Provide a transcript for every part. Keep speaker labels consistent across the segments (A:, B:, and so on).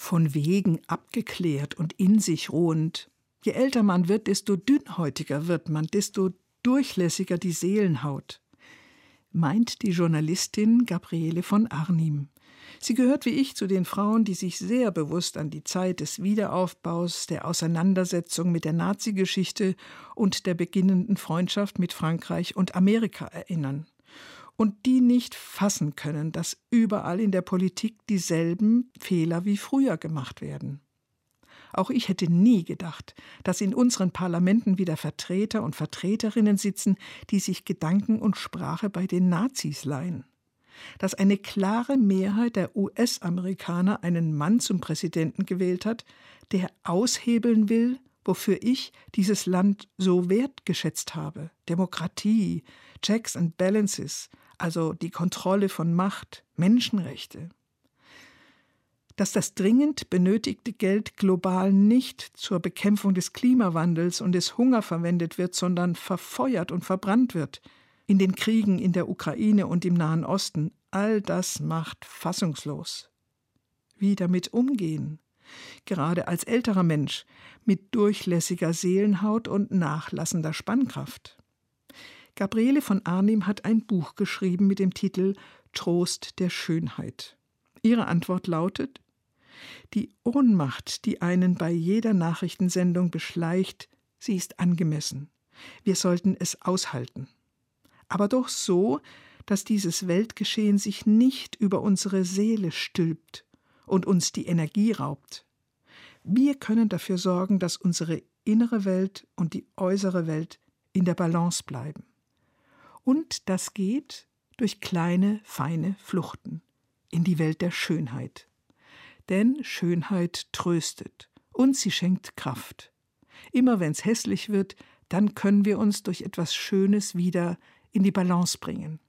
A: von Wegen abgeklärt und in sich ruhend. Je älter man wird, desto dünnhäutiger wird man, desto durchlässiger die Seelenhaut, meint die Journalistin Gabriele von Arnim. Sie gehört wie ich zu den Frauen, die sich sehr bewusst an die Zeit des Wiederaufbaus, der Auseinandersetzung mit der Nazi-Geschichte und der beginnenden Freundschaft mit Frankreich und Amerika erinnern. Und die nicht fassen können, dass überall in der Politik dieselben Fehler wie früher gemacht werden. Auch ich hätte nie gedacht, dass in unseren Parlamenten wieder Vertreter und Vertreterinnen sitzen, die sich Gedanken und Sprache bei den Nazis leihen. Dass eine klare Mehrheit der US-Amerikaner einen Mann zum Präsidenten gewählt hat, der aushebeln will, wofür ich dieses Land so wertgeschätzt habe. Demokratie, Checks and Balances, also die Kontrolle von Macht, Menschenrechte. Dass das dringend benötigte Geld global nicht zur Bekämpfung des Klimawandels und des Hunger verwendet wird, sondern verfeuert und verbrannt wird, in den Kriegen in der Ukraine und im Nahen Osten, all das macht fassungslos. Wie damit umgehen? Gerade als älterer Mensch mit durchlässiger Seelenhaut und nachlassender Spannkraft. Gabriele von Arnim hat ein Buch geschrieben mit dem Titel »Trost der Schönheit«. Ihre Antwort lautet: Die Ohnmacht, die einen bei jeder Nachrichtensendung beschleicht, sie ist angemessen. Wir sollten es aushalten. Aber doch so, dass dieses Weltgeschehen sich nicht über unsere Seele stülpt und uns die Energie raubt. Wir können dafür sorgen, dass unsere innere Welt und die äußere Welt in der Balance bleiben. Und das geht durch kleine, feine Fluchten in die Welt der Schönheit. Denn Schönheit tröstet und sie schenkt Kraft. Immer wenn es hässlich wird, dann können wir uns durch etwas Schönes wieder in die Balance bringen.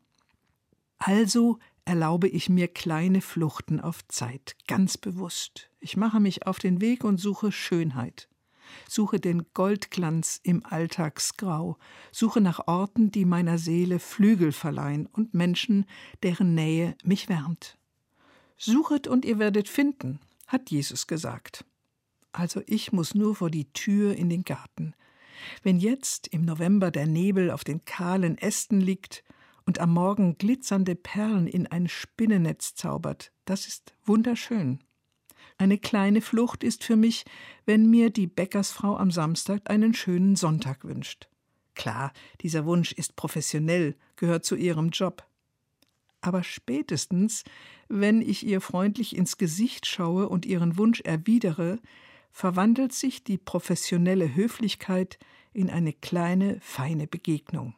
A: Also erlaube ich mir kleine Fluchten auf Zeit, ganz bewusst. Ich mache mich auf den Weg und suche Schönheit. Suche den Goldglanz im Alltagsgrau, suche nach Orten, die meiner Seele Flügel verleihen und Menschen, deren Nähe mich wärmt. Suchet und ihr werdet finden, hat Jesus gesagt. Also ich muss nur vor die Tür in den Garten. Wenn jetzt im November der Nebel auf den kahlen Ästen liegt und am Morgen glitzernde Perlen in ein Spinnennetz zaubert, das ist wunderschön. Eine kleine Flucht ist für mich, wenn mir die Bäckersfrau am Samstag einen schönen Sonntag wünscht. Klar, dieser Wunsch ist professionell, gehört zu ihrem Job. Aber spätestens, wenn ich ihr freundlich ins Gesicht schaue und ihren Wunsch erwidere, verwandelt sich die professionelle Höflichkeit in eine kleine, feine Begegnung.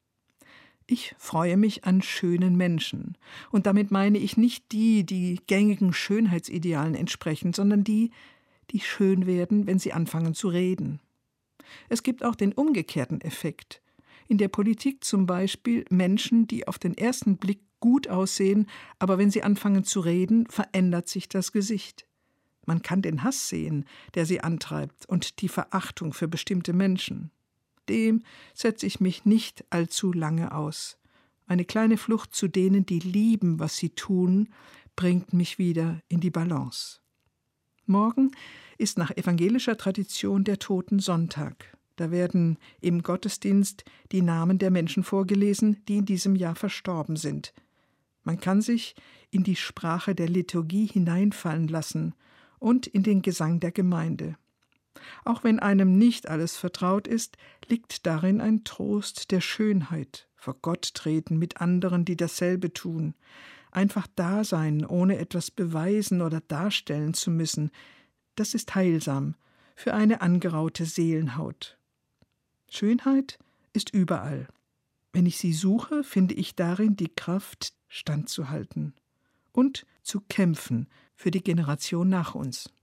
A: Ich freue mich an schönen Menschen. Und damit meine ich nicht die, die gängigen Schönheitsidealen entsprechen, sondern die, die schön werden, wenn sie anfangen zu reden. Es gibt auch den umgekehrten Effekt. In der Politik zum Beispiel Menschen, die auf den ersten Blick gut aussehen, aber wenn sie anfangen zu reden, verändert sich das Gesicht. Man kann den Hass sehen, der sie antreibt, und die Verachtung für bestimmte Menschen. Dem setze ich mich nicht allzu lange aus. Eine kleine Flucht zu denen, die lieben, was sie tun, bringt mich wieder in die Balance. Morgen ist nach evangelischer Tradition der Totensonntag. Da werden im Gottesdienst die Namen der Menschen vorgelesen, die in diesem Jahr verstorben sind. Man kann sich in die Sprache der Liturgie hineinfallen lassen und in den Gesang der Gemeinde. Auch wenn einem nicht alles vertraut ist, liegt darin ein Trost der Schönheit, vor Gott treten mit anderen, die dasselbe tun, einfach da sein, ohne etwas beweisen oder darstellen zu müssen, das ist heilsam für eine angeraute Seelenhaut. Schönheit ist überall. Wenn ich sie suche, finde ich darin die Kraft, standzuhalten und zu kämpfen für die Generation nach uns.